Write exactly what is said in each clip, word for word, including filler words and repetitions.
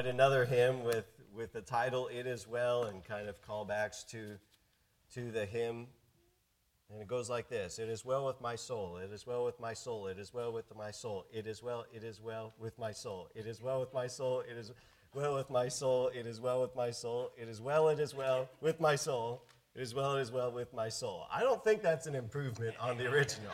write another hymn with, with the title, It Is Well, and kind of callbacks to, to the hymn. And it goes like this: It is well with my soul, it is well with my soul, it is well with my soul, it is well, it is well with my soul, it is well with my soul, it is well with my soul, it is well with my soul, it is well, it is well with my soul, it is well, it is well with my soul. I don't think that's an improvement on the original.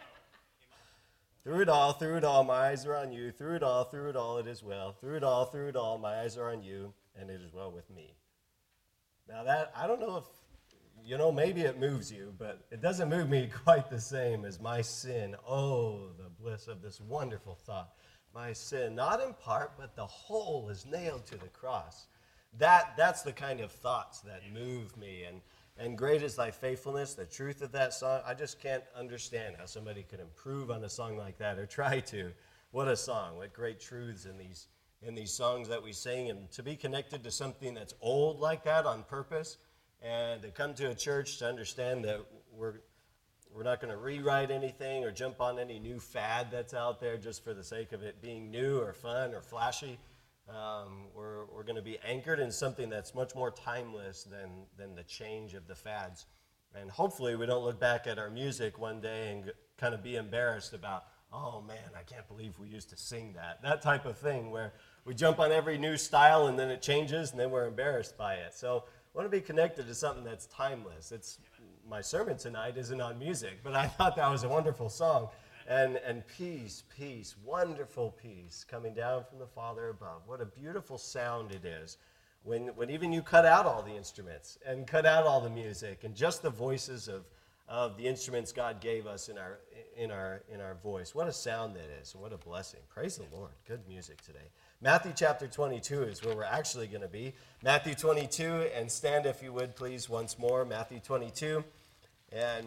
Through it all, through it all, my eyes are on you. Through it all, through it all, it is well. Through it all, through it all, my eyes are on you, and it is well with me. Now that, I don't know if, you know, maybe it moves you, but it doesn't move me quite the same as my sin. Oh, the bliss of this wonderful thought. My sin, not in part, but the whole is nailed to the cross. That, that's the kind of thoughts that move me. And, and great is thy faithfulness, the truth of that song. I just can't understand how somebody could improve on a song like that or try to. What a song, what great truths in these, in these songs that we sing. And to be connected to something that's old like that on purpose, and to come to a church to understand that we're we're not going to rewrite anything or jump on any new fad that's out there just for the sake of it being new or fun or flashy. Um, we're we're going to be anchored in something that's much more timeless than than the change of the fads. And hopefully we don't look back at our music one day and kind of be embarrassed about, oh man, I can't believe we used to sing that. That type of thing where we jump on every new style and then it changes and then we're embarrassed by it. So I want to be connected to something that's timeless. It's my sermon tonight isn't on music, but I thought that was a wonderful song. And and peace, peace, wonderful peace coming down from the Father above. What a beautiful sound it is when when even you cut out all the instruments and cut out all the music and just the voices of of the instruments God gave us in our in our in our voice. What a sound that is, and what a blessing. Praise the Lord. Good music today. Matthew chapter twenty-two is where we're actually going to be. Matthew twenty-two, and stand if you would please once more. Matthew twenty-two and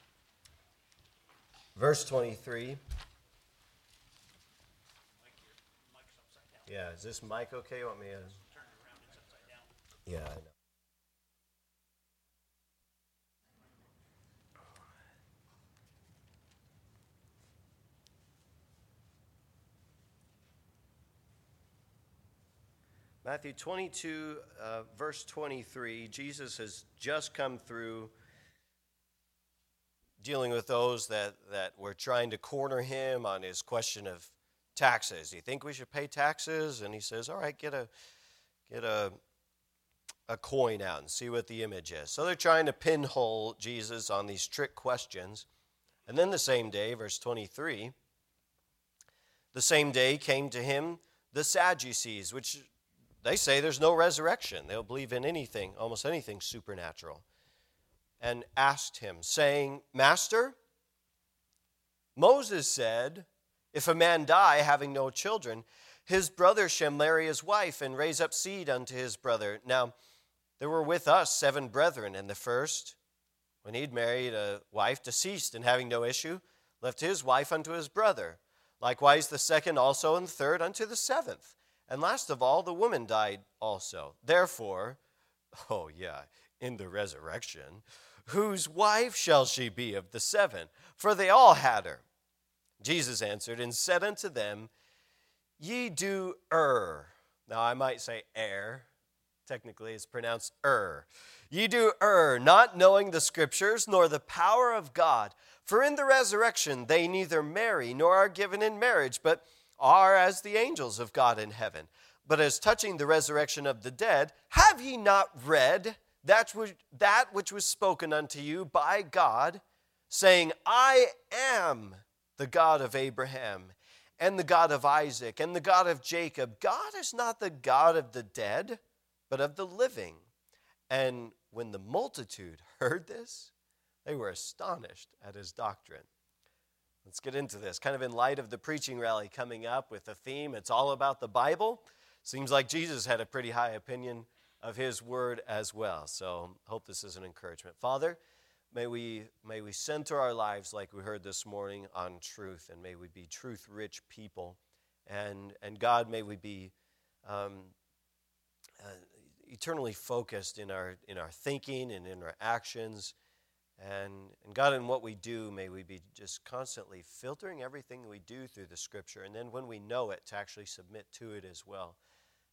verse twenty-three. Yeah, is this mic okay? You want me to turn it around? It's upside down. Yeah, I know. Matthew twenty-two, uh, verse twenty-three, Jesus has just come through dealing with those that, that were trying to corner him on his question of taxes. Do you think we should pay taxes? And he says, all right, get a get a, a coin out and see what the image is. So they're trying to pinhole Jesus on these trick questions. And then the same day, verse twenty-three, the same day came to him the Sadducees, which they say there's no resurrection. They'll believe in anything, almost anything supernatural. And asked him, saying, Master, Moses said, if a man die having no children, his brother shall marry his wife and raise up seed unto his brother. Now, there were with us seven brethren, and the first, when he'd married a wife, deceased, and having no issue, left his wife unto his brother. Likewise the second also, and the third unto the seventh. And last of all, the woman died also. Therefore, oh yeah, in the resurrection, whose wife shall she be of the seven? For they all had her. Jesus answered and said unto them, Ye do err. Now I might say err. Technically it's pronounced er. Ye do err, not knowing the Scriptures, nor the power of God. For in the resurrection they neither marry, nor are given in marriage, but are as the angels of God in heaven. But as touching the resurrection of the dead, have ye not read that which, that which was spoken unto you by God, saying, I am the God of Abraham, and the God of Isaac, and the God of Jacob. God is not the God of the dead, but of the living. And when the multitude heard this, they were astonished at his doctrine. Let's get into this. Kind of in light of the preaching rally coming up with the theme, it's all about the Bible. Seems like Jesus had a pretty high opinion of his word as well. So hope this is an encouragement. Father, may we may we center our lives like we heard this morning on truth, and may we be truth-rich people. And, and God, may we be um, uh, eternally focused in our in our thinking and in our actions. And, and God, in what we do, may we be just constantly filtering everything we do through the Scripture. And then when we know it, to actually submit to it as well.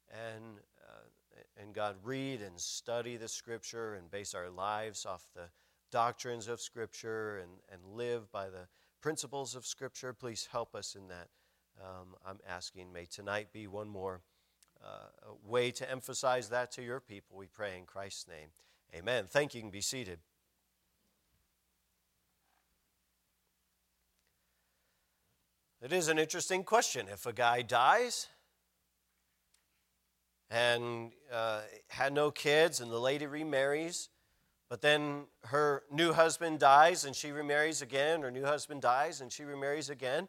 and uh, and God, read and study the Scripture and base our lives off the doctrines of Scripture and, and live by the principles of Scripture. Please help us in that. Um, I'm asking, may tonight be one more uh, way to emphasize that to your people. We pray in Christ's name. Amen. Thank you. You can be seated. It is an interesting question. If a guy dies and uh, had no kids and the lady remarries, but then her new husband dies and she remarries again, her new husband dies and she remarries again,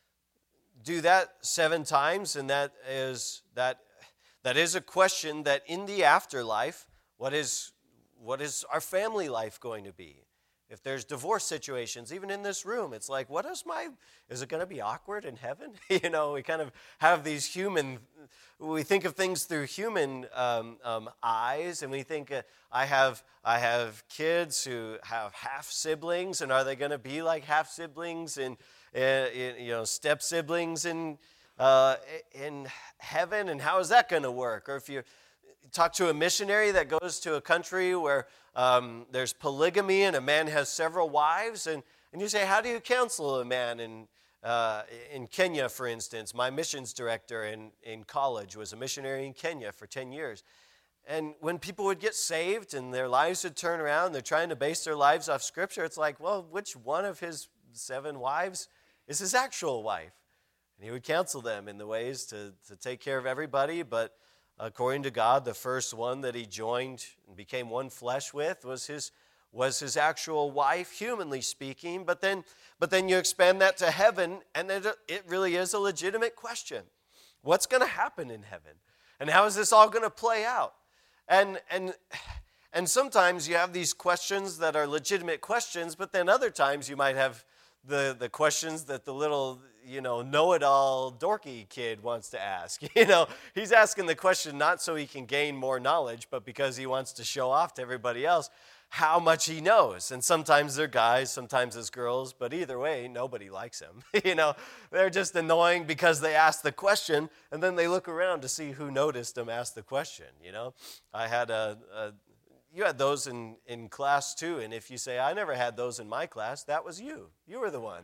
do that seven times, and that is that that is a question that in the afterlife, what is what is our family life going to be? If there's divorce situations, even in this room, it's like, what is my, is it going to be awkward in heaven? You know, we kind of have these human, we think of things through human um, um, eyes, and we think, uh, I have I have kids who have half siblings, and are they going to be like half siblings and, uh, in, you know, step siblings in, uh, in heaven, and how is that going to work? Or if you talk to a missionary that goes to a country where um, there's polygamy and a man has several wives, and, and you say, how do you counsel a man in uh, in Kenya, for instance? My missions director in, in college was a missionary in Kenya for ten years. And when people would get saved and their lives would turn around, they're trying to base their lives off Scripture, it's like, well, which one of his seven wives is his actual wife? And he would counsel them in the ways to, to take care of everybody, but according to God, the first one that he joined and became one flesh with was his was his actual wife, humanly speaking. But then, but then you expand that to heaven, and it, it really is a legitimate question. What's going to happen in heaven? And how is this all going to play out? And and and sometimes you have these questions that are legitimate questions, but then other times you might have the, the questions that the little, you know, know-it-all dorky kid wants to ask. You know, he's asking the question not so he can gain more knowledge, but because he wants to show off to everybody else how much he knows. And sometimes they're guys, sometimes it's girls, but either way, nobody likes him. You know, they're just annoying because they ask the question, and then they look around to see who noticed them ask the question, you know. I had a... a You had those in, in class too, and if you say, I never had those in my class, that was you. You were the one.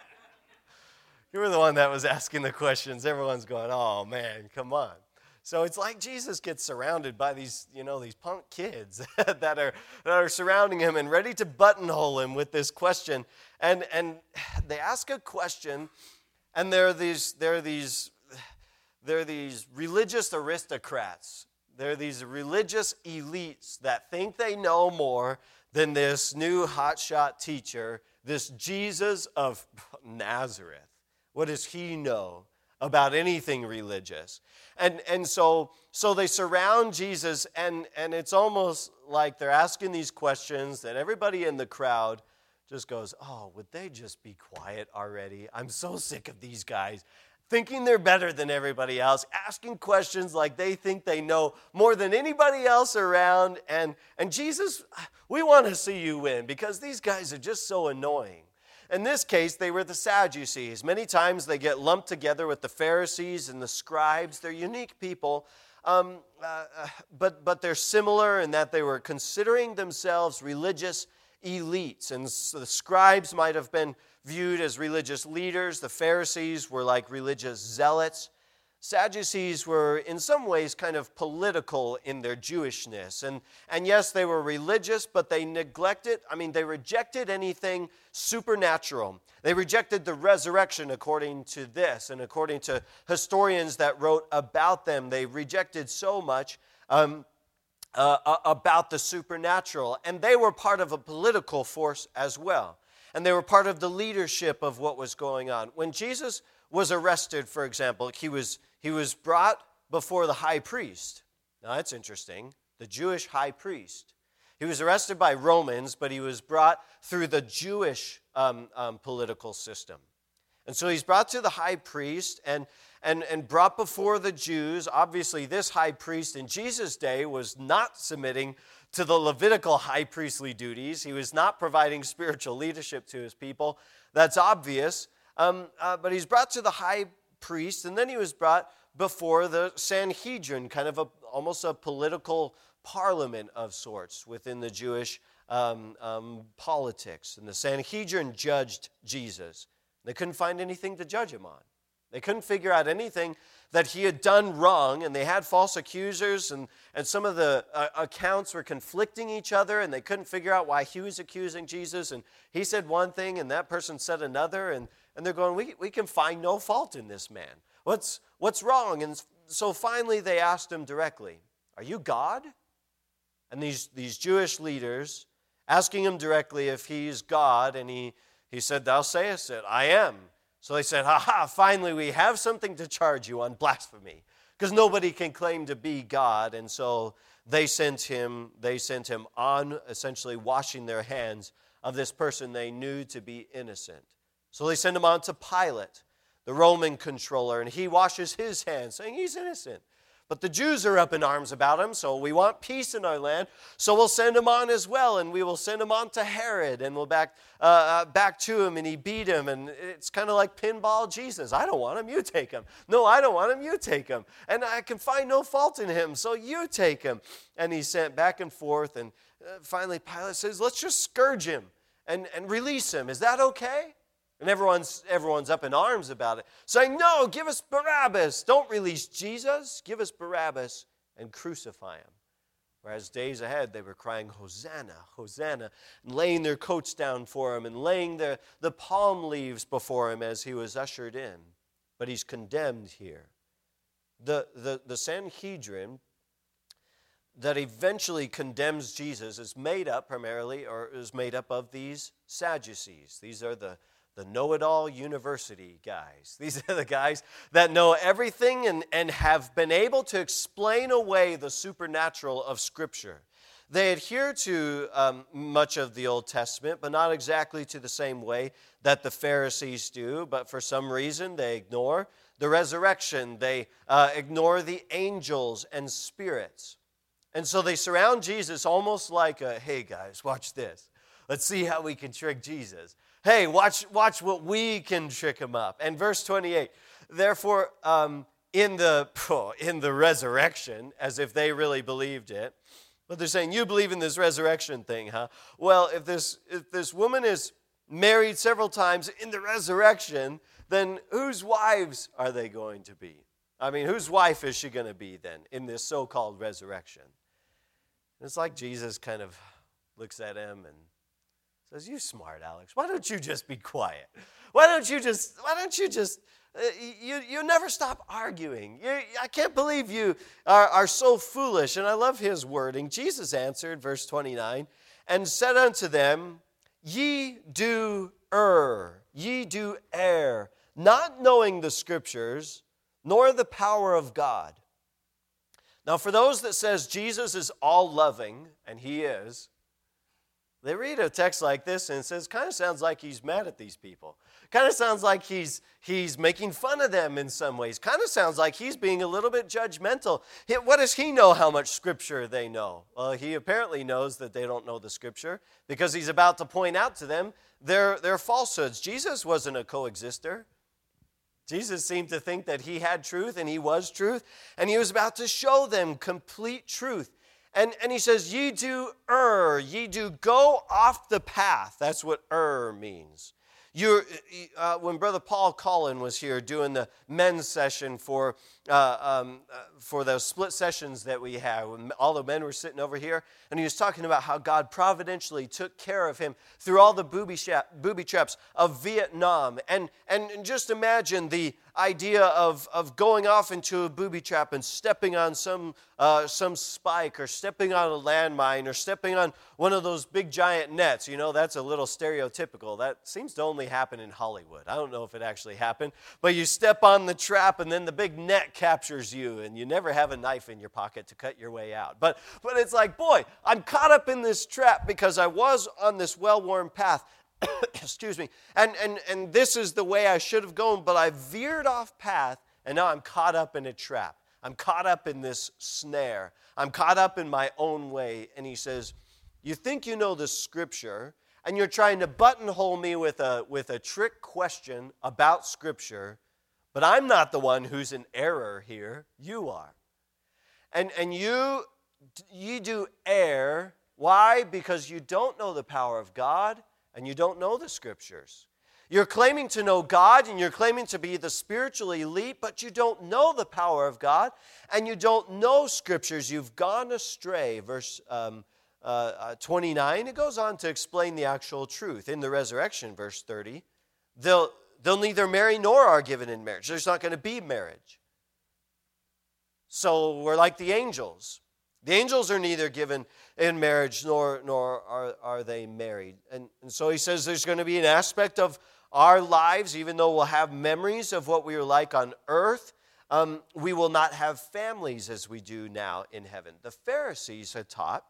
You were the one that was asking the questions. Everyone's going, oh man, come on. So it's like Jesus gets surrounded by these, you know, these punk kids that are that are surrounding him and ready to buttonhole him with this question. And and they ask a question, and there are these there are these there are these religious aristocrats. There are these religious elites that think they know more than this new hotshot teacher, this Jesus of Nazareth. What does he know about anything religious? And and so so they surround Jesus, and, and it's almost like they're asking these questions that everybody in the crowd just goes, oh, would they just be quiet already? I'm so sick of these guys. Thinking they're better than everybody else, asking questions like they think they know more than anybody else around. And, and Jesus, we want to see you win because these guys are just so annoying. In this case, they were the Sadducees. Many times they get lumped together with the Pharisees and the scribes. They're unique people, um, uh, but, but they're similar in that they were considering themselves religious elites. And so the scribes might have been viewed as religious leaders. The Pharisees were like religious zealots. Sadducees were in some ways kind of political in their Jewishness. And, and yes, they were religious, but they neglected, I mean, they rejected anything supernatural. They rejected the resurrection according to this, and according to historians that wrote about them, they rejected so much um, uh, about the supernatural. And they were part of a political force as well. And they were part of the leadership of what was going on. When Jesus was arrested, for example, he was, he was brought before the high priest. Now, that's interesting. The Jewish high priest. He was arrested by Romans, but he was brought through the Jewish um, um, political system. And so he's brought to the high priest and, and, and brought before the Jews. Obviously, this high priest in Jesus' day was not submitting to the Levitical high priestly duties. He was not providing spiritual leadership to his people. That's obvious. Um, uh, but he's brought to the high priest, and then he was brought before the Sanhedrin, kind of a, almost a political parliament of sorts within the Jewish um, um, politics. And the Sanhedrin judged Jesus. They couldn't find anything to judge him on. They couldn't figure out anything that he had done wrong, and they had false accusers, and, and some of the uh, accounts were conflicting each other, and they couldn't figure out why he was accusing Jesus, and he said one thing, and that person said another, and, and they're going, we, we can find no fault in this man. What's, what's wrong? And so finally they asked him directly, are you God? And these, these Jewish leaders asking him directly if he's God, and he, he said, thou sayest it, I am. So they said, ha ha, finally we have something to charge you on blasphemy, because nobody can claim to be God. And so they sent him, they sent him on, essentially washing their hands of this person they knew to be innocent. So they send him on to Pilate, the Roman controller, and he washes his hands, saying he's innocent. But the Jews are up in arms about him, so we want peace in our land, so we'll send him on as well, and we will send him on to Herod, and we'll back uh, back to him, and he beat him, and it's kind of like pinball Jesus. I don't want him, you take him. No, I don't want him, you take him. And I can find no fault in him, so you take him. And he sent back and forth, and uh, finally Pilate says, let's just scourge him and, and release him. Is that okay? And everyone's, everyone's up in arms about it, saying, no, give us Barabbas. Don't release Jesus. Give us Barabbas and crucify him. Whereas days ahead, they were crying, Hosanna, Hosanna, and laying their coats down for him and laying the, the palm leaves before him as he was ushered in. But he's condemned here. The, the, the Sanhedrin that eventually condemns Jesus is made up primarily, or is made up of these Sadducees. These are the The know-it-all university guys. These are the guys that know everything and, and have been able to explain away the supernatural of Scripture. They adhere to um, much of the Old Testament, but not exactly to the same way that the Pharisees do. But for some reason, they ignore the resurrection. They uh, ignore the angels and spirits. And so they surround Jesus almost like, a, hey guys, watch this. Let's see how we can trick Jesus. Hey, watch watch what we can trick him up. And verse twenty-eight, therefore, um, in the oh, in the resurrection, as if they really believed it, but they're saying, you believe in this resurrection thing, huh? Well, if this if this woman is married several times in the resurrection, then whose wives are they going to be? I mean, whose wife is she going to be then in this so-called resurrection? And it's like Jesus kind of looks at him and says, you smart Alex, why don't you just be quiet? Why don't you just, why don't you just, uh, you, you never stop arguing. You, I can't believe you are, are so foolish. And I love his wording. Jesus answered, verse twenty-nine, and said unto them, ye do err, ye do err, not knowing the Scriptures, nor the power of God. Now for those that says Jesus is all-loving, and he is, they read a text like this and it says, kind of sounds like he's mad at these people. Kind of sounds like he's he's making fun of them in some ways. Kind of sounds like he's being a little bit judgmental. He, what does he know how much Scripture they know? Well, he apparently knows that they don't know the Scripture because he's about to point out to them their, their falsehoods. Jesus wasn't a coexister. Jesus seemed to think that he had truth and he was truth, and he was about to show them complete truth. And, and he says, ye do err, ye do go off the path. That's what err means. You're, uh, when Brother Paul Collin was here doing the men's session for uh, um, uh, for those split sessions that we had, when all the men were sitting over here, and he was talking about how God providentially took care of him through all the booby, sha- booby traps of Vietnam. And, and, and just imagine the idea of, of going off into a booby trap and stepping on some uh, some spike, or stepping on a landmine, or stepping on one of those big giant nets. You know, that's a little stereotypical. That seems to only happen in Hollywood. I don't know if it actually happened, but you step on the trap and then the big net captures you, and you never have a knife in your pocket to cut your way out. But but it's like, boy, I'm caught up in this trap because I was on this well-worn path. Excuse me. And, and, and this is the way I should have gone, but I veered off path, and now I'm caught up in a trap. I'm caught up in this snare. I'm caught up in my own way. And he says, you think you know the Scripture, and you're trying to buttonhole me with a, with a trick question about Scripture, But I'm not the one who's in error here. You are. And, and you, you do err. Why? Because you don't know the power of God and you don't know the Scriptures. You're claiming to know God and you're claiming to be the spiritual elite, but you don't know the power of God and you don't know Scriptures. You've gone astray. Verse um, uh, uh, twenty-nine, it goes on to explain the actual truth. In the resurrection, verse thirty, they'll, they'll neither marry nor are given in marriage. There's not going to be marriage. So we're like the angels. The angels are neither given in marriage nor, nor are, are they married. And, and so he says there's going to be an aspect of our lives, even though we'll have memories of what we were like on earth, um, we will not have families as we do now in heaven. The Pharisees had taught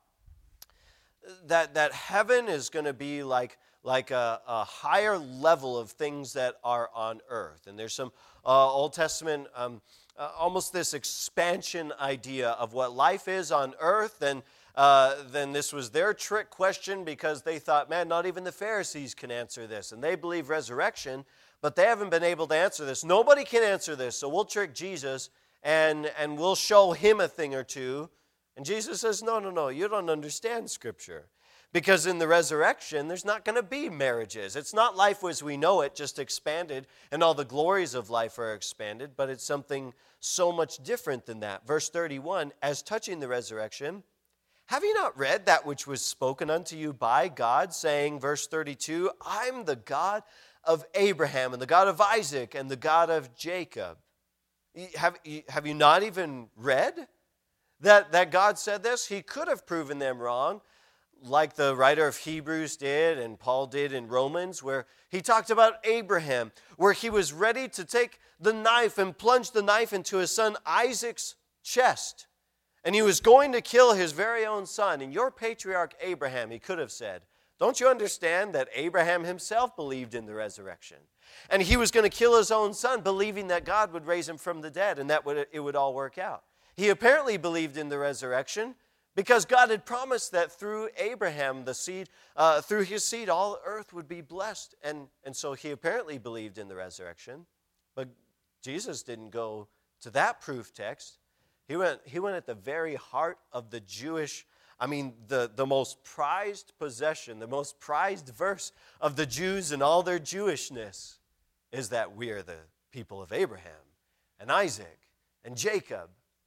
that, that heaven is going to be like, like a, a higher level of things that are on earth. And there's some uh, Old Testament, um, uh, almost this expansion idea of what life is on earth, and Uh, then this was their trick question because they thought, man, not even the Pharisees can answer this. And they believe resurrection, but they haven't been able to answer this. Nobody can answer this, so we'll trick Jesus and, and we'll show him a thing or two. And Jesus says, no, no, no, you don't understand Scripture. Because in the resurrection, there's not going to be marriages. It's not life as we know it, just expanded, and all the glories of life are expanded, but it's something so much different than that. Verse thirty-one, as touching the resurrection, have you not read that which was spoken unto you by God, saying, verse thirty-two, I'm the God of Abraham, and the God of Isaac, and the God of Jacob. Have, have you not even read that, that God said this? He could have proven them wrong, like the writer of Hebrews did, and Paul did in Romans, where he talked about Abraham, where he was ready to take the knife and plunge the knife into his son Isaac's chest. And he was going to kill his very own son. And your patriarch Abraham, he could have said, don't you understand that Abraham himself believed in the resurrection? And he was going to kill his own son, believing that God would raise him from the dead and that would, it would all work out. He apparently believed in the resurrection because God had promised that through Abraham, the seed, uh, through his seed, all earth would be blessed. And, and so he apparently believed in the resurrection. But Jesus didn't go to that proof text. He went, he went at the very heart of the Jewish, I mean, the, the most prized possession, the most prized verse of the Jews and all their Jewishness is that we are the people of Abraham and Isaac and Jacob.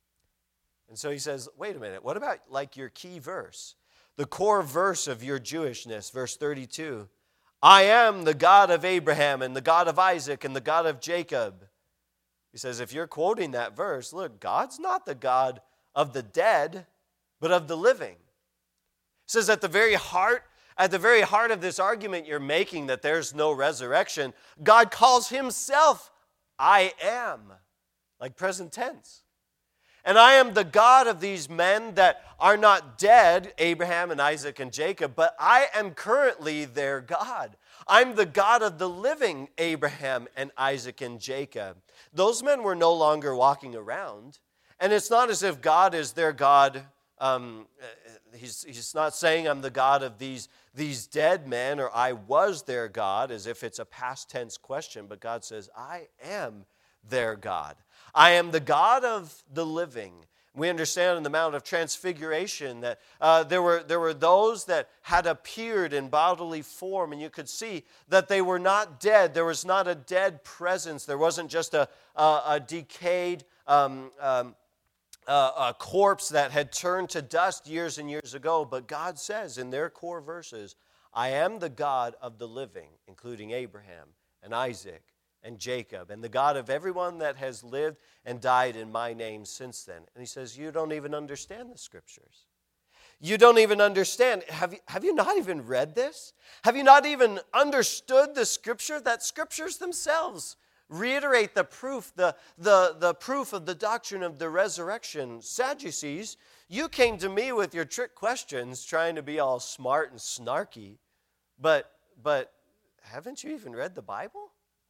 And so he says, wait a minute, what about like your key verse? The core verse of your Jewishness, verse thirty-two. I am the God of Abraham and the God of Isaac and the God of Jacob. He says, if you're quoting that verse, look, God's not the God of the dead, but of the living. He says at the very heart, at the very heart of this argument you're making that there's no resurrection, God calls himself, I am, like present tense. And I am the God of these men that are not dead, Abraham and Isaac and Jacob, but I am currently their God. I'm the God of the living Abraham and Isaac and Jacob. Those men were no longer walking around. And it's not as if God is their God. Um, he's, he's not saying I'm the God of these, these dead men or I was their God, as if it's a past tense question. But God says, I am their God. I am the God of the living. We understand in the Mount of Transfiguration that uh, there were, there were those that had appeared in bodily form, and you could see that they were not dead. There was not a dead presence. There wasn't just a, a, a decayed um, um, uh, a corpse that had turned to dust years and years ago. But God says in their core verses, I am the God of the living, including Abraham and Isaac and Jacob, and the God of everyone that has lived and died in my name since then. And he says, you don't even understand the Scriptures. You don't even understand. Have you, have you not even read this? Have you not even understood the Scripture? That Scriptures themselves reiterate the proof, the, the, the proof of the doctrine of the resurrection. Sadducees, you came to me with your trick questions, trying to be all smart and snarky, but, but haven't you even read the Bible?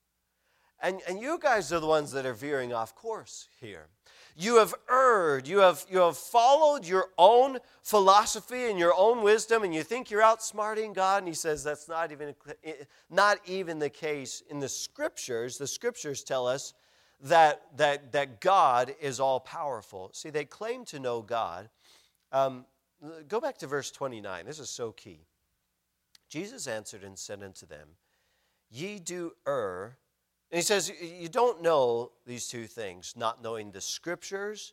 And, and you guys are the ones that are veering off course here. You have erred. You have, you have followed your own philosophy and your own wisdom, and you think you're outsmarting God. And he says that's not even, not even the case in the Scriptures. The Scriptures tell us that, that, that God is all-powerful. See, they claim to know God. Um, go back to verse twenty-nine. This is so key. Jesus answered and said unto them, Ye do err. And he says, you don't know these two things, not knowing the Scriptures,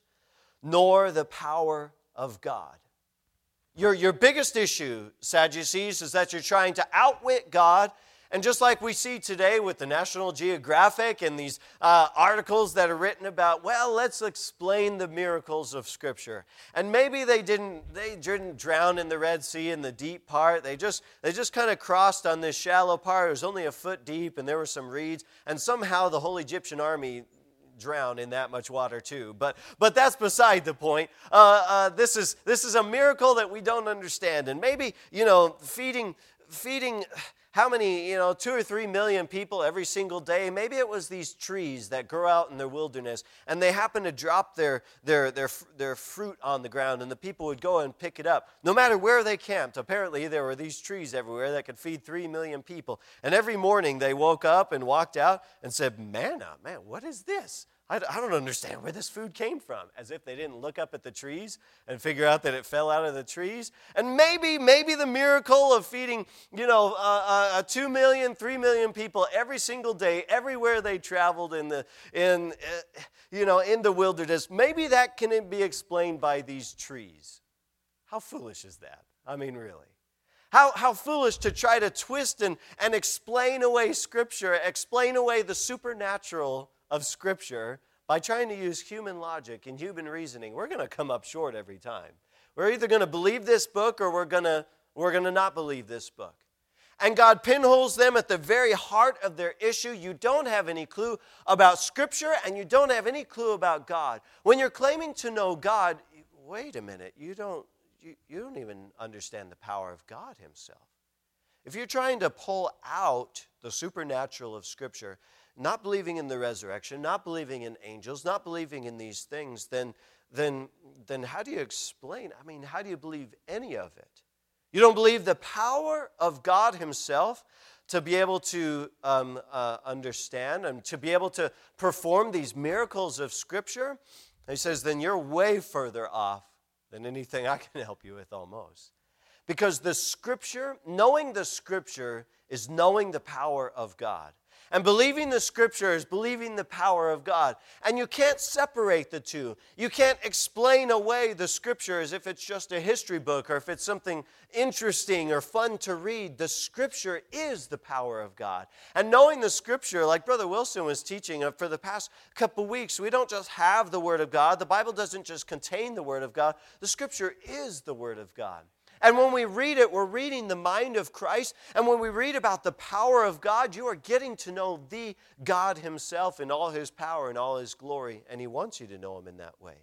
nor the power of God. Your, your biggest issue, Sadducees, is that you're trying to outwit God. And just like we see today with the National Geographic and these uh, articles that are written about, well, let's explain the miracles of Scripture. And maybe they didn't they didn't drown in the Red Sea in the deep part. They just they just kind of crossed on this shallow part. It was only a foot deep, and there were some reeds. And somehow the whole Egyptian army drown in that much water too. But but that's beside the point. Uh, uh, this is this is a miracle that we don't understand. And maybe, you know, feeding feeding how many, you know, two or three million people every single day. Maybe it was these trees that grow out in the wilderness, and they happen to drop their their their their fruit on the ground, and the people would go and pick it up. No matter where they camped, apparently there were these trees everywhere that could feed three million people. And every morning they woke up and walked out and said, "Manna, man, what is this? I don't understand where this food came from," as if they didn't look up at the trees and figure out that it fell out of the trees. And maybe, maybe the miracle of feeding, you know, uh, uh, two million, three million people every single day, everywhere they traveled in the, in, uh, you know, in the wilderness, maybe that can be explained by these trees. How foolish is that? I mean, really. How, how foolish to try to twist and, and explain away Scripture, explain away the supernatural of Scripture by trying to use human logic and human reasoning. We're going to come up short every time. We're either going to believe this book or we're going to we're going to not believe this book. And God pinholes them at the very heart of their issue. You don't have any clue about Scripture, and you don't have any clue about God. When you're claiming to know God, wait a minute, you don't you, you don't even understand the power of God Himself. If you're trying to pull out the supernatural of Scripture, not believing in the resurrection, not believing in angels, not believing in these things, then, then, then how do you explain? I mean, how do you believe any of it? You don't believe the power of God Himself to be able to um, uh, understand and to be able to perform these miracles of Scripture? He says, then you're way further off than anything I can help you with almost. Because the Scripture, knowing the Scripture is knowing the power of God. And believing the Scripture is believing the power of God. And you can't separate the two. You can't explain away the Scripture as if it's just a history book or if it's something interesting or fun to read. The Scripture is the power of God. And knowing the Scripture, like Brother Wilson was teaching for the past couple weeks, we don't just have the Word of God. The Bible doesn't just contain the Word of God. The Scripture is the Word of God. And when we read it, we're reading the mind of Christ. And when we read about the power of God, you are getting to know the God Himself in all His power and all His glory. And He wants you to know Him in that way.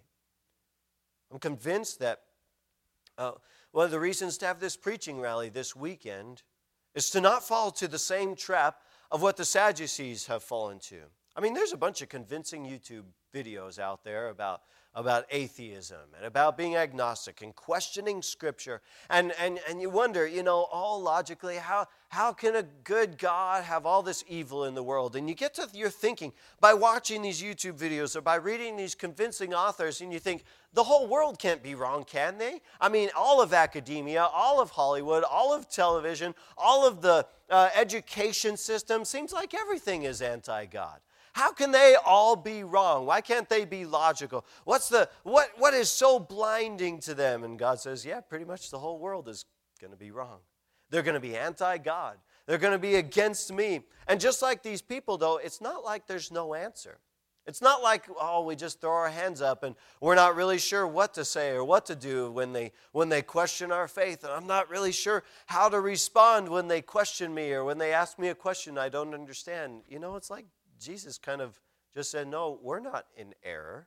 I'm convinced that uh, one of the reasons to have this preaching rally this weekend is to not fall to the same trap of what the Sadducees have fallen to. I mean, there's a bunch of convincing YouTube videos out there about about atheism and about being agnostic and questioning Scripture. And, and, and you wonder, you know, all logically, how, how can a good God have all this evil in the world? And you get to your thinking by watching these YouTube videos or by reading these convincing authors, and you think, the whole world can't be wrong, can they? I mean, all of academia, all of Hollywood, all of television, all of the uh, education system, seems like everything is anti-God. How can they all be wrong? Why can't they be logical? What's the what what is so blinding to them? And God says, yeah, pretty much the whole world is going to be wrong. They're going to be anti-God. They're going to be against me. And just like these people, though, it's not like there's no answer. It's not like, oh, we just throw our hands up and we're not really sure what to say or what to do when they when they question our faith. And I'm not really sure how to respond when they question me or when they ask me a question I don't understand. You know, it's like Jesus kind of just said, no, we're not in error.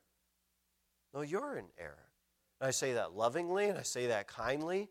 No, you're in error. And I say that lovingly and I say that kindly.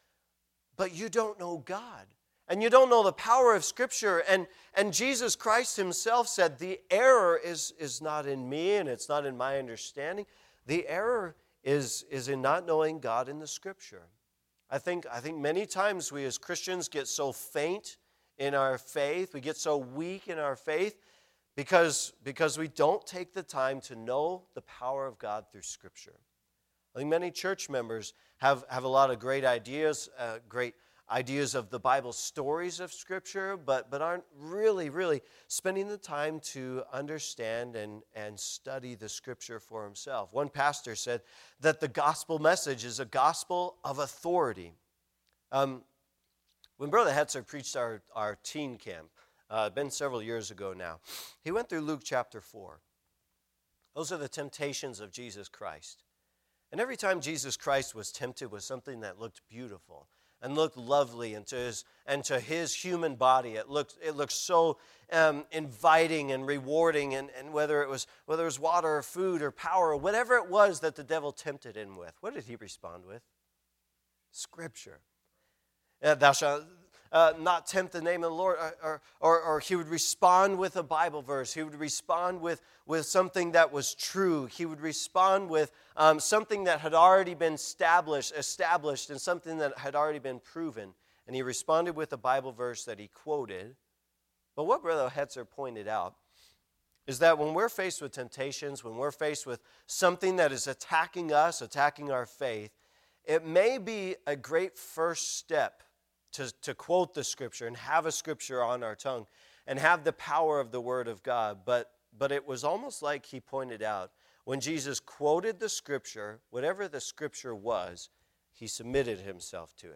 But you don't know God. And you don't know the power of Scripture. And, and Jesus Christ Himself said, the error is, is not in me and it's not in my understanding. The error is, is in not knowing God in the Scripture. I think, I think many times we as Christians get so faint in our faith, we get so weak in our faith, because, because we don't take the time to know the power of God through Scripture. I think many church members have, have a lot of great ideas, uh, great ideas of the Bible stories of Scripture, but, but aren't really, really spending the time to understand and, and study the Scripture for himself. One pastor said that the gospel message is a gospel of authority. Um, when Brother Hetzer preached our, our teen camp, uh, been several years ago now, he went through Luke chapter four. Those are the temptations of Jesus Christ. And every time Jesus Christ was tempted with something that looked beautiful and looked lovely, and to his, and to his human body, it looked it looked so um, inviting and rewarding, and, and whether it was whether it was water or food or power or whatever it was that the devil tempted him with, what did he respond with? Scripture. Uh, thou shalt uh, not tempt the name of the Lord, or, or, or he would respond with a Bible verse. He would respond with, with something that was true. He would respond with um, something that had already been established, established and something that had already been proven. And he responded with a Bible verse that he quoted. But what Brother Hetzer pointed out is that when we're faced with temptations, when we're faced with something that is attacking us, attacking our faith, it may be a great first step to, to quote the Scripture and have a Scripture on our tongue and have the power of the Word of God. But, but it was almost like he pointed out, when Jesus quoted the Scripture, whatever the Scripture was, he submitted himself to it.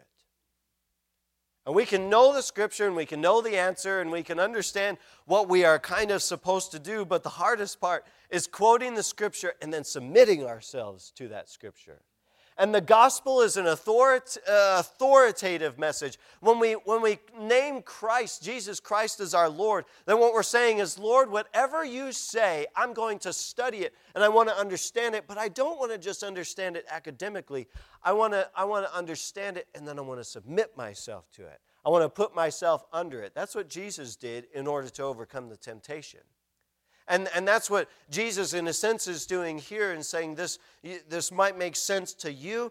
And we can know the Scripture, and we can know the answer, and we can understand what we are kind of supposed to do, but the hardest part is quoting the Scripture and then submitting ourselves to that Scripture. And the gospel is an authority, uh, authoritative message. When we, when we name Christ, Jesus Christ as our Lord, then what we're saying is, Lord, whatever you say, I'm going to study it, and I want to understand it, but I don't want to just understand it academically. I want to, I want to understand it, and then I want to submit myself to it. I want to put myself under it. That's what Jesus did in order to overcome the temptation. And, and that's what Jesus, in a sense, is doing here and saying this, this might make sense to you.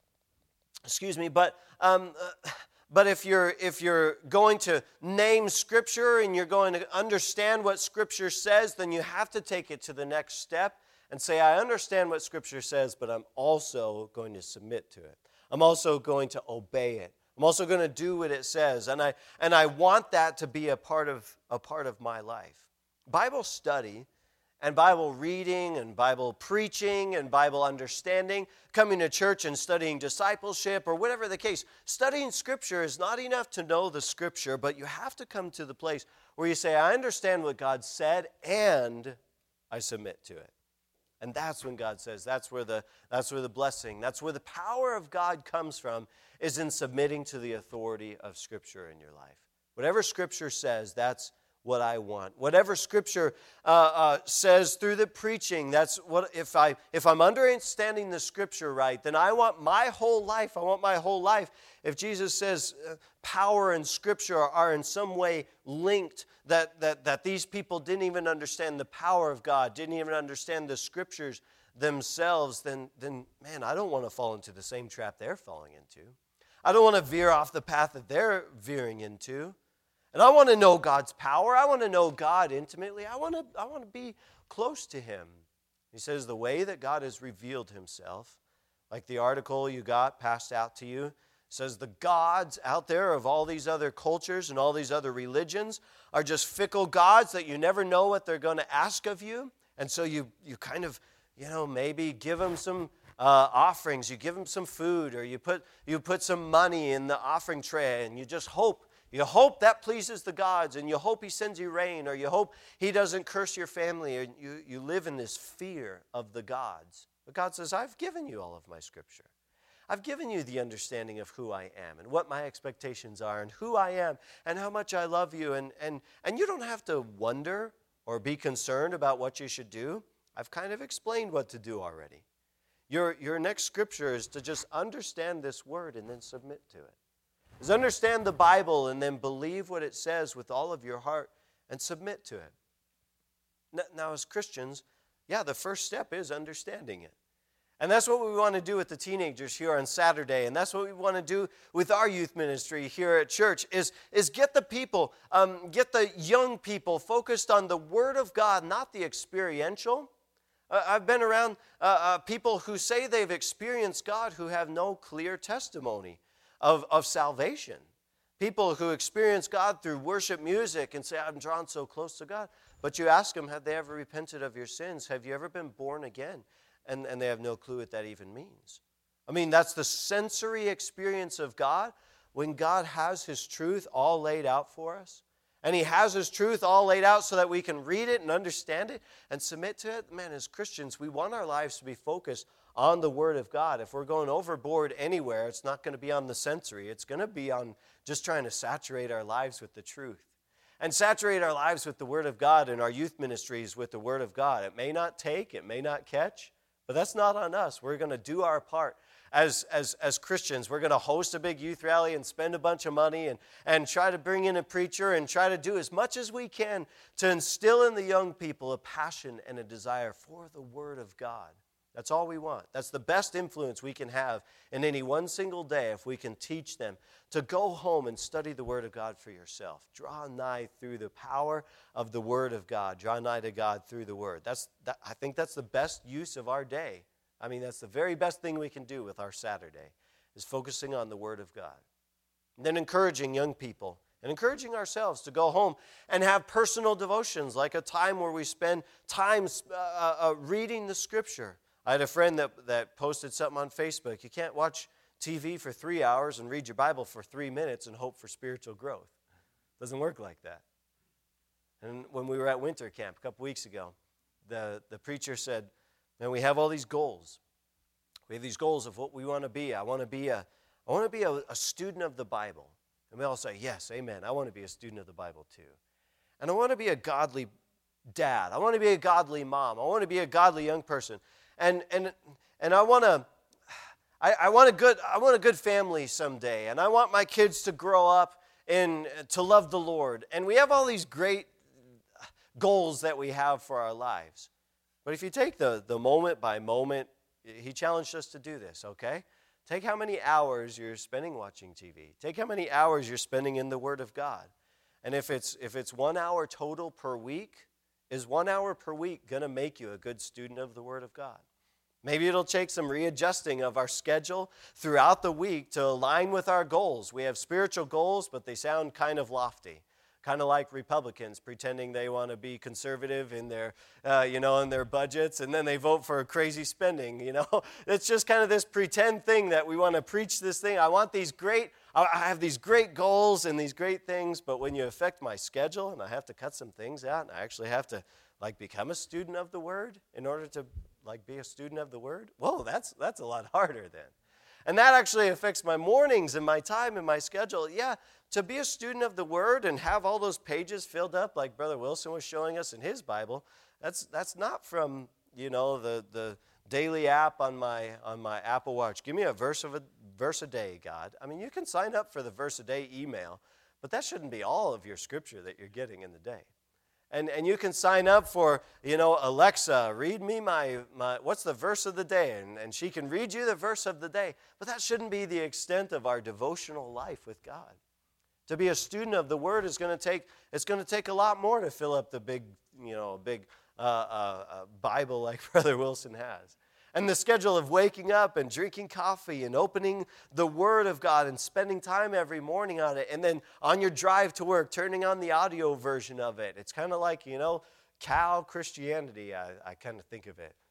Excuse me, but um, uh, but if you're if you're going to name Scripture and you're going to understand what Scripture says, then you have to take it to the next step and say, I understand what Scripture says, but I'm also going to submit to it. I'm also going to obey it. I'm also going to do what it says, and I and I want that to be a part of a part of my life. Bible study and Bible reading and Bible preaching and Bible understanding, coming to church and studying discipleship or whatever the case, studying Scripture is not enough to know the Scripture, but you have to come to the place where you say, I understand what God said and I submit to it. And that's when God says, that's where the that's where the blessing, that's where the power of God comes from, is in submitting to the authority of Scripture in your life. Whatever Scripture says, that's what I want. Whatever Scripture uh, uh, says through the preaching, that's what, if, I, if I'm understanding the Scripture right, then I want my whole life, I want my whole life. If Jesus says uh, power and Scripture are, are in some way linked, that, that, that these people didn't even understand the power of God, didn't even understand the Scriptures themselves, then, then man, I don't want to fall into the same trap they're falling into. I don't want to veer off the path that they're veering into. And I want to know God's power. I want to know God intimately. I want to, I want to be close to Him. He says the way that God has revealed Himself, like the article you got passed out to you, says the gods out there of all these other cultures and all these other religions are just fickle gods that you never know what they're going to ask of you. And so you, you kind of, you know, maybe give them some uh, offerings. You give them some food, or you put, you put some money in the offering tray, and you just hope You hope that pleases the gods, and you hope He sends you rain, or you hope He doesn't curse your family, or you, you live in this fear of the gods. But God says, I've given you all of my Scripture. I've given you the understanding of who I am and what my expectations are and who I am and how much I love you. And, and, and you don't have to wonder or be concerned about what you should do. I've kind of explained what to do already. Your, your next Scripture is to just understand this word and then submit to it. Is understand the Bible and then believe what it says with all of your heart and submit to it. Now, as Christians, yeah, the first step is understanding it. And that's what we want to do with the teenagers here on Saturday. And that's what we want to do with our youth ministry here at church is, is get the people, um, get the young people focused on the Word of God, not the experiential. Uh, I've been around uh, uh, people who say they've experienced God who have no clear testimony of, of salvation. People who experience God through worship music and say, I'm drawn so close to God. But you ask them, have they ever repented of your sins? Have you ever been born again? And, and they have no clue what that even means. I mean, that's the sensory experience of God when God has His truth all laid out for us. And He has His truth all laid out so that we can read it and understand it and submit to it. Man, as Christians, we want our lives to be focused on the Word of God. If we're going overboard anywhere, it's not going to be on the sensory. It's going to be on just trying to saturate our lives with the truth. And saturate our lives with the Word of God and our youth ministries with the Word of God. It may not take, it may not catch, but that's not on us. We're going to do our part. As, as, as Christians, we're going to host a big youth rally and spend a bunch of money and, and try to bring in a preacher and try to do as much as we can to instill in the young people a passion and a desire for the Word of God. That's all we want. That's the best influence we can have in any one single day if we can teach them to go home and study the Word of God for yourself. Draw nigh through the power of the Word of God. Draw nigh to God through the Word. That's that, I think that's the best use of our day. I mean, that's the very best thing we can do with our Saturday is focusing on the Word of God. And then encouraging young people and encouraging ourselves to go home and have personal devotions, like a time where we spend time uh, uh, reading the Scripture. I had a friend that, that posted something on Facebook. You can't watch T V for three hours and read your Bible for three minutes and hope for spiritual growth. It doesn't work like that. And when we were at winter camp a couple weeks ago, the, the preacher said, man, we have all these goals. We have these goals of what we want to be. I want to be a, I want to be a, a student of the Bible. And we all say, yes, amen. I want to be a student of the Bible too. And I want to be a godly dad. I want to be a godly mom. I want to be a godly young person. And and and I want to, I, I want a good, I want a good family someday, and I want my kids to grow up and to love the Lord. And we have all these great goals that we have for our lives. But if you take the the moment by moment, He challenged us to do this. Okay, take how many hours you're spending watching T V. Take how many hours you're spending in the Word of God. And if it's if it's one hour total per week, is one hour per week going to make you a good student of the Word of God? Maybe it'll take some readjusting of our schedule throughout the week to align with our goals. We have spiritual goals, but they sound kind of lofty, kind of like Republicans pretending they want to be conservative in their, uh, you know, in their budgets, and then they vote for crazy spending. You know, it's just kind of this pretend thing that we want to preach this thing. I want these great, I have these great goals and these great things, but when you affect my schedule and I have to cut some things out, and I actually have to like become a student of the Word in order to like be a student of the Word, whoa, that's that's a lot harder then. And that actually affects my mornings and my time and my schedule. Yeah, to be a student of the Word and have all those pages filled up like Brother Wilson was showing us in his Bible, that's that's not from, you know, the the daily app on my on my Apple Watch. Give me a verse of a verse a day, God. I mean, you can sign up for the verse a day email, but that shouldn't be all of your scripture that you're getting in the day. And and you can sign up for, you know, Alexa, read me my, my what's the verse of the day? And, and she can read you the verse of the day. But that shouldn't be the extent of our devotional life with God. To be a student of the Word is going to take, it's going to take a lot more to fill up the big, you know, big uh, uh, uh, Bible like Brother Wilson has. And the schedule of waking up and drinking coffee and opening the Word of God and spending time every morning on it. And then on your drive to work, turning on the audio version of it. It's kind of like, you know, cow Christianity, I, I kind of think of it.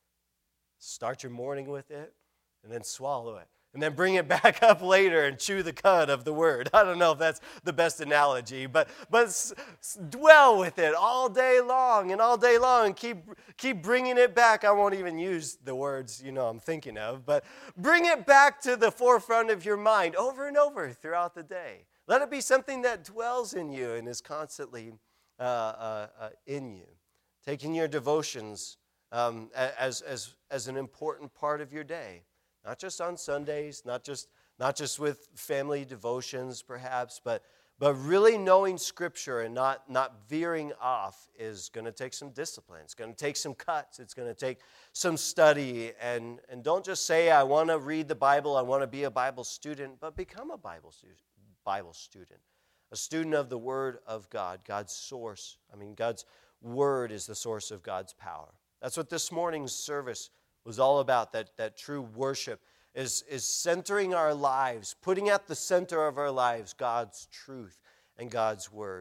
Start your morning with it and then swallow it. And then bring it back up later and chew the cud of the Word. I don't know if that's the best analogy, but but s- s- dwell with it all day long and all day long and keep keep bringing it back. I won't even use the words, you know, I'm thinking of, but bring it back to the forefront of your mind over and over throughout the day. Let it be something that dwells in you and is constantly uh, uh, uh, in you. Taking your devotions um, as as as an important part of your day. Not just on Sundays, not just not just with family devotions perhaps, but But really knowing Scripture and not, not veering off is going to take some discipline. It's going to take some cuts. It's going to take some study. And, and don't just say, I want to read the Bible, I want to be a Bible student, but become a Bible, stu- Bible student. A student of the Word of God, God's source. I mean, God's Word is the source of God's power. That's what this morning's service was all about, that, that true worship. Is, is centering our lives, putting at the center of our lives God's truth and God's word.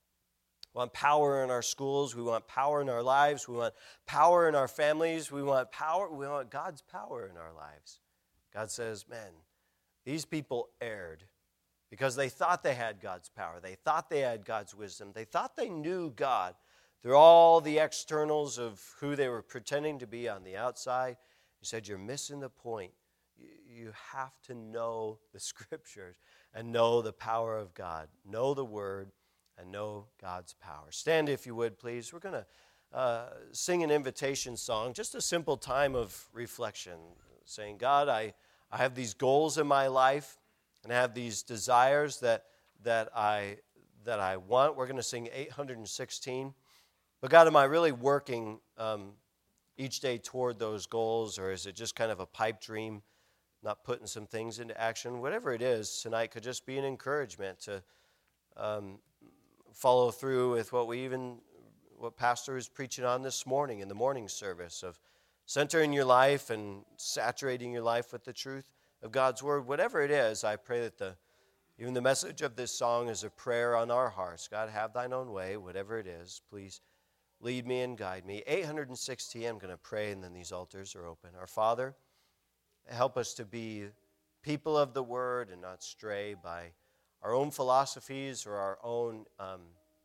We want power in our schools. We want power in our lives. We want power in our families. We want power. We want God's power in our lives. God says, man, these people erred because they thought they had God's power. They thought they had God's wisdom. They thought they knew God through all the externals of who they were pretending to be on the outside. He said, you're missing the point. You have to know the Scriptures and know the power of God. Know the Word and know God's power. Stand if you would, please. We're going to uh, sing an invitation song, just a simple time of reflection, saying, God, I, I have these goals in my life and I have these desires that, that, I, that I want. We're going to sing eight hundred sixteen. But God, am I really working um, each day toward those goals, or is it just kind of a pipe dream? Not putting some things into action, whatever it is, tonight could just be an encouragement to um, follow through with what we even, what Pastor is preaching on this morning in the morning service of centering your life and saturating your life with the truth of God's Word. Whatever it is, I pray that the even the message of this song is a prayer on our hearts. God, have thine own way, whatever it is. Please lead me and guide me. eight hundred sixty, I'm going to pray, and then these altars are open. Our Father, help us to be people of the Word and not stray by our own philosophies or our own um,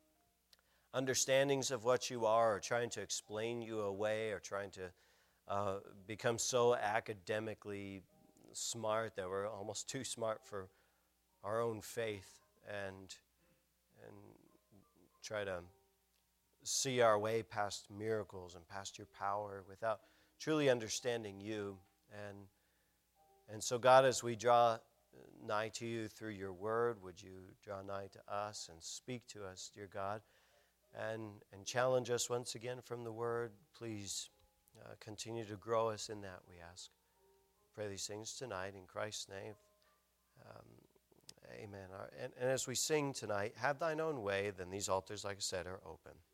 understandings of what you are, or trying to explain you away, or trying to uh, become so academically smart that we're almost too smart for our own faith, and and try to see our way past miracles and past your power without truly understanding you. And And so, God, as we draw nigh to you through your word, would you draw nigh to us and speak to us, dear God, and, and challenge us once again from the word. Please uh, continue to grow us in that, we ask. Pray these things tonight in Christ's name. Um, amen. And, and as we sing tonight, have thine own way, then these altars, like I said, are open.